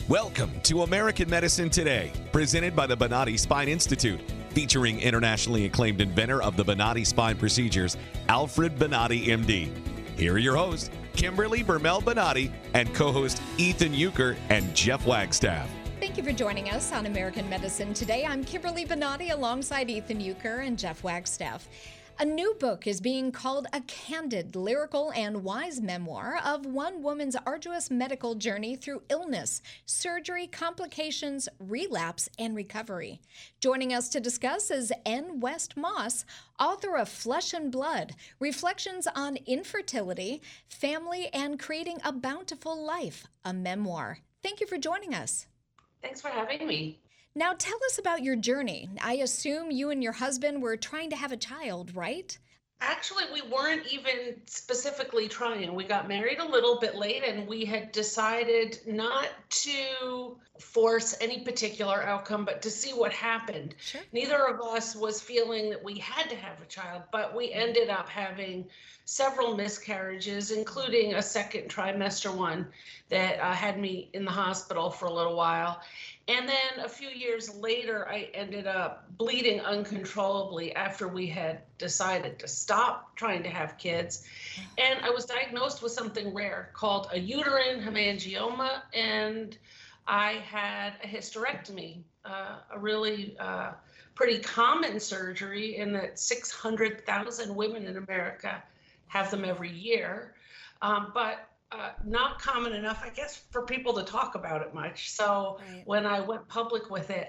Welcome to American Medicine Today, presented by the Bonati Spine Institute, featuring internationally acclaimed inventor of the Bonati spine procedures, Alfred Bonati, MD. Here are your hosts, Kimberly Bermel Bonati, and co-host Ethan Euchre and Jeff Wagstaff. Thank you for joining us on American Medicine Today. I'm Kimberly Bonati alongside Ethan Euchre and Jeff Wagstaff. A new book is being called a candid, lyrical, and wise memoir of one woman's arduous medical journey through illness, surgery, complications, relapse, and recovery. Joining us to discuss is N. West Moss, author of Flesh and Blood, Reflections on Infertility, Family, and Creating a Bountiful Life, a memoir. Thank you for joining us. Thanks for having me. Now tell us about your journey. I assume you and your husband were trying to have a child, right? Actually, we weren't even specifically trying. We got married a little bit late and we had decided not to force any particular outcome, but to see what happened. Sure. Neither of us was feeling that we had to have a child, but we ended up having several miscarriages, including a second trimester one that had me in the hospital for a little while. And then a few years later, I ended up bleeding uncontrollably after we had decided to stop trying to have kids. And I was diagnosed with something rare called a uterine hemangioma, and I had a hysterectomy, a really pretty common surgery in that 600,000 women in America have them every year. But not common enough, I guess, for people to talk about it much. So when I went public with it,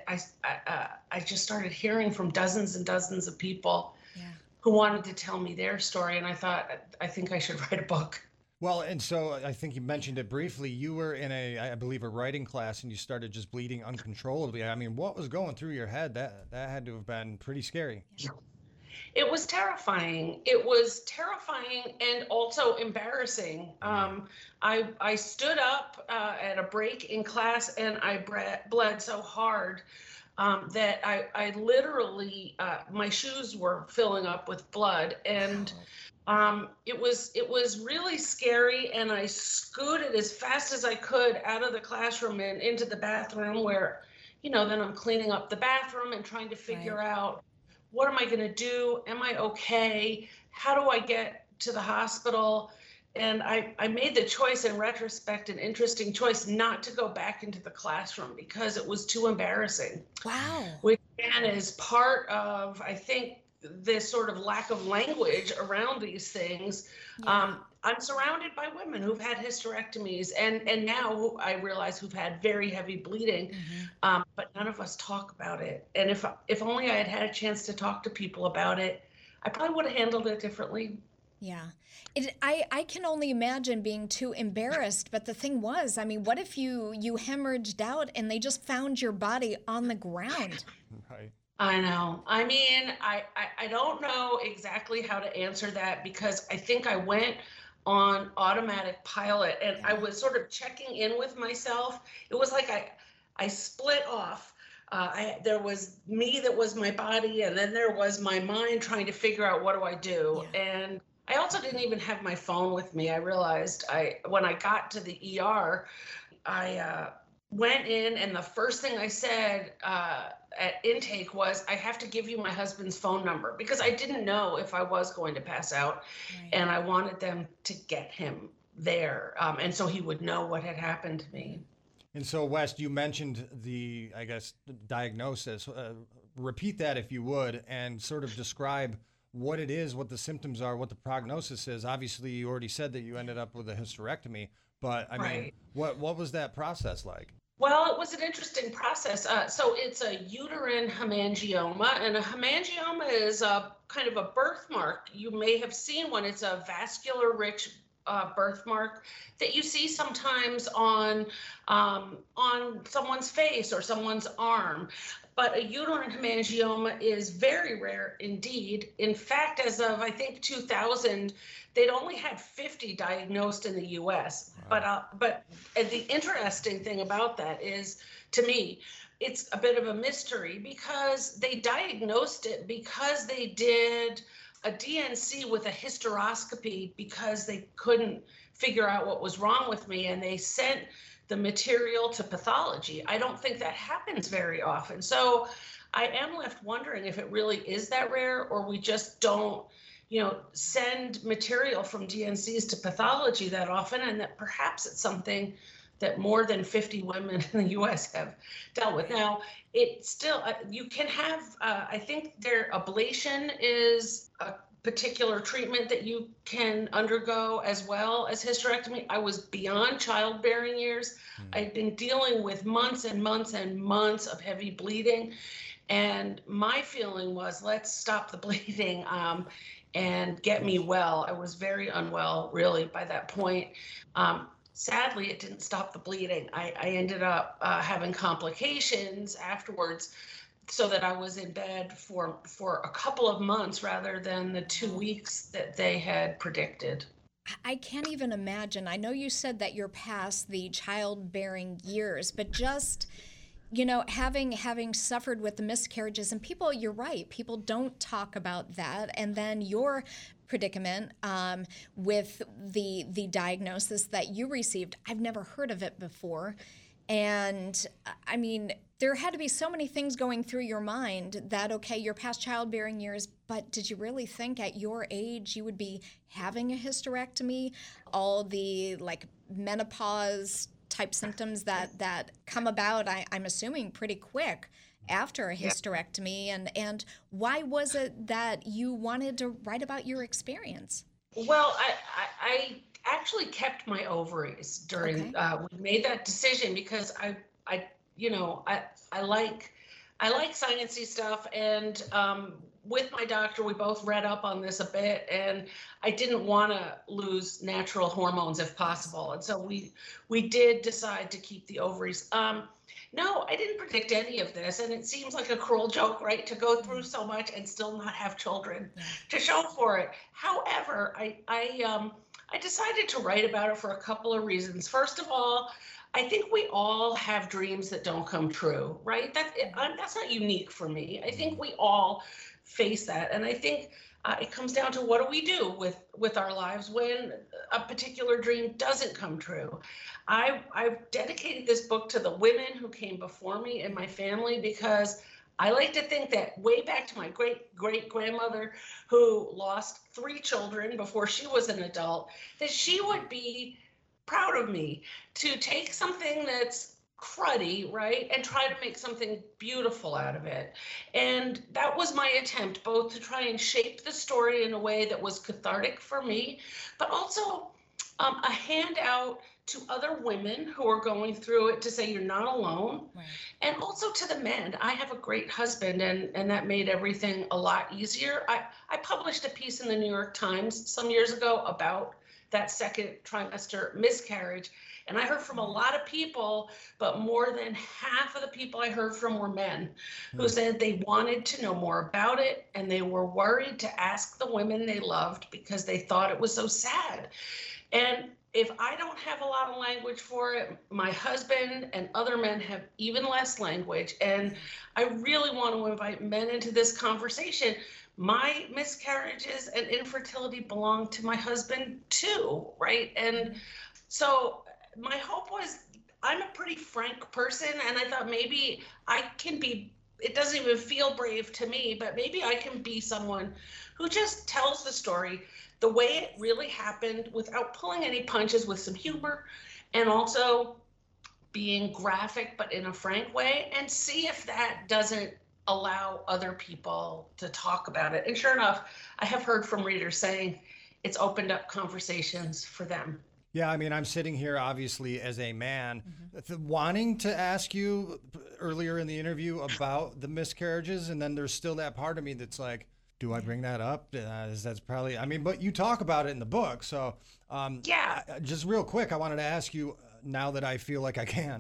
I just started hearing from dozens and dozens of people who wanted to tell me their story. And I thought, I think I should write a book. Well, and so I think you mentioned it briefly. You were in I believe, a writing class, and you started just bleeding uncontrollably. I mean, what was going through your head? That had to have been pretty scary. It was terrifying. It was terrifying and also embarrassing. I stood up at a break in class and I bled so hard that I literally, my shoes were filling up with blood, and it was really scary. And I scooted as fast as I could out of the classroom and into the bathroom where, then I'm cleaning up the bathroom and trying to figure out, what am I going to do? Am I okay? How do I get to the hospital? And I made the choice, in retrospect, an interesting choice, not to go back into the classroom because it was too embarrassing. Wow. Which, again, is part of, I think, this sort of lack of language around these things. Yeah. I'm surrounded by women who've had hysterectomies and now I realize who've had very heavy bleeding, but none of us talk about it. And if only I had had a chance to talk to people about it, I probably would have handled it differently. Yeah. I can only imagine being too embarrassed. But the thing was, I mean, what if you hemorrhaged out and they just found your body on the ground? Right. I know. I mean, I don't know exactly how to answer that because I think I went on automatic pilot and I was sort of checking in with myself. It was like I split off. There was me that was my body, and then there was my mind trying to figure out what do I do. Yeah. And I also didn't even have my phone with me. I realized when I got to the ER, I went in and the first thing I said at intake was, I have to give you my husband's phone number because I didn't know if I was going to pass out. Right. And I wanted them to get him there. And so he would know what had happened to me. And so, West, you mentioned the diagnosis. Repeat that if you would, and sort of describe what it is, what the symptoms are, what the prognosis is. Obviously, you already said that you ended up with a hysterectomy, but I mean, what was that process like? Well, it was an interesting process. So it's a uterine hemangioma, and a hemangioma is a kind of a birthmark. You may have seen one. It's a vascular-rich birthmark that you see sometimes on someone's face or someone's arm. But a uterine hemangioma is very rare indeed. In fact, as of, I think, 2000, they'd only had 50 diagnosed in the U.S. Wow. But the interesting thing about that is, to me, it's a bit of a mystery because they diagnosed it because they did a DNC with a hysteroscopy because they couldn't figure out what was wrong with me. And they sent the material to pathology. I don't think that happens very often. So I am left wondering if it really is that rare, or we just don't, send material from DNCs to pathology that often, and that perhaps it's something that more than 50 women in the U.S. have dealt with. Now, it still, you can have, I think their ablation is a particular treatment that you can undergo as well as hysterectomy. I was beyond childbearing years. I'd been dealing with months and months and months of heavy bleeding. And my feeling was, let's stop the bleeding and get me well. I was very unwell, really, by that point. Sadly, it didn't stop the bleeding. I ended up having complications afterwards, so that I was in bed for a couple of months rather than the 2 weeks that they had predicted. I can't even imagine. I know you said that you're past the childbearing years, but just, having suffered with the miscarriages, and people, you're right, people don't talk about that. And then your predicament with the diagnosis that you received, I've never heard of it before. And I mean, there had to be so many things going through your mind that, okay, you're past childbearing years, but did you really think at your age you would be having a hysterectomy? All the menopause type symptoms that come about, I'm assuming pretty quick after a hysterectomy. And why was it that you wanted to write about your experience? Well, I actually kept my ovaries during, we made that decision because I like sciencey stuff, and with my doctor, we both read up on this a bit, and I didn't want to lose natural hormones if possible, and so we did decide to keep the ovaries. No, I didn't predict any of this, and it seems like a cruel joke, right, to go through so much and still not have children to show for it. However, I decided to write about it for a couple of reasons. First of all, I think we all have dreams that don't come true, right? That's not unique for me. I think we all face that. And I think it comes down to, what do we do with our lives when a particular dream doesn't come true? I've dedicated this book to the women who came before me in my family, because I like to think that way back to my great-great-grandmother, who lost 3 children before she was an adult, that she would be proud of me to take something that's cruddy, right, and try to make something beautiful out of it. And that was my attempt, both to try and shape the story in a way that was cathartic for me, but also a handout to other women who are going through it, to say you're not alone. Right. And also to the men. I have a great husband, and that made everything a lot easier. I published a piece in the New York Times some years ago about that second trimester miscarriage, and I heard from a lot of people, but more than half of the people I heard from were men who said they wanted to know more about it, and they were worried to ask the women they loved because they thought it was so sad. And if I don't have a lot of language for it, my husband and other men have even less language. And I really want to invite men into this conversation. My miscarriages and infertility belong to my husband too, right? And so my hope was, I'm a pretty frank person, and I thought maybe I can be, it doesn't even feel brave to me, but maybe I can be someone who just tells the story the way it really happened, without pulling any punches, with some humor, and also being graphic but in a frank way, and see if that doesn't allow other people to talk about it. And sure enough, I have heard from readers saying it's opened up conversations for them. Yeah, I mean, I'm sitting here obviously as a man, wanting to ask you earlier in the interview about the miscarriages, and then there's still that part of me that's like, do I bring that up? That's probably, I mean, but you talk about it in the book. So just real quick, I wanted to ask you, now that I feel like I can,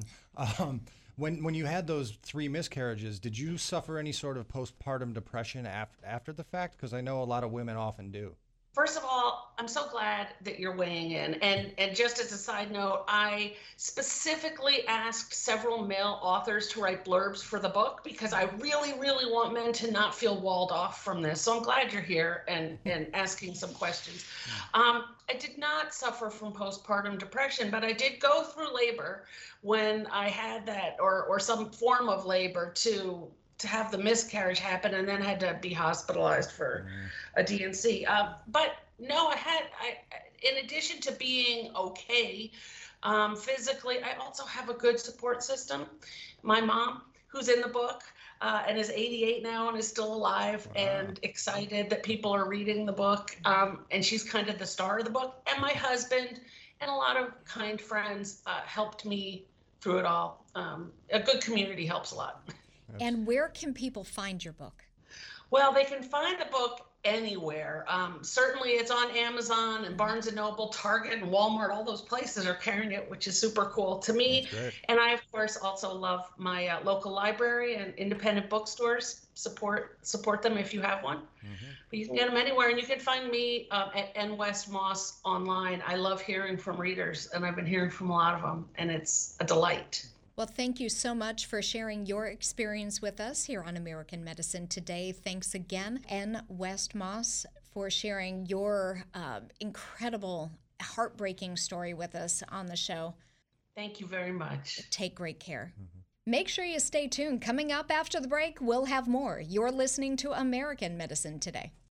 when you had those 3 miscarriages, did you suffer any sort of postpartum depression after the fact? Because I know a lot of women often do. First of all, I'm so glad that you're weighing in. And just as a side note, I specifically asked several male authors to write blurbs for the book because I really, really want men to not feel walled off from this. So I'm glad you're here and asking some questions. I did not suffer from postpartum depression, but I did go through labor when I had that or some form of labor to have the miscarriage happen, and then had to be hospitalized for a DNC. But no, in addition to being okay physically, I also have a good support system. My mom, who's in the book, and is 88 now and is still alive and excited that people are reading the book. And she's kind of the star of the book. And my husband and a lot of kind friends helped me through it all. A good community helps a lot. And where can people find your book? Well, they can find the book anywhere. Certainly it's on Amazon and Barnes & Noble, Target and Walmart. All those places are carrying it, which is super cool to me. And I, of course, also love my local library and independent bookstores. Support them if you have one. But you can get them anywhere. And you can find me at N. West Moss online. I love hearing from readers, and I've been hearing from a lot of them, and it's a delight. Well, thank you so much for sharing your experience with us here on American Medicine Today. Thanks again, N. West Moss, for sharing your incredible, heartbreaking story with us on the show. Thank you very much. Take great care. Make sure you stay tuned. Coming up after the break, we'll have more. You're listening to American Medicine Today.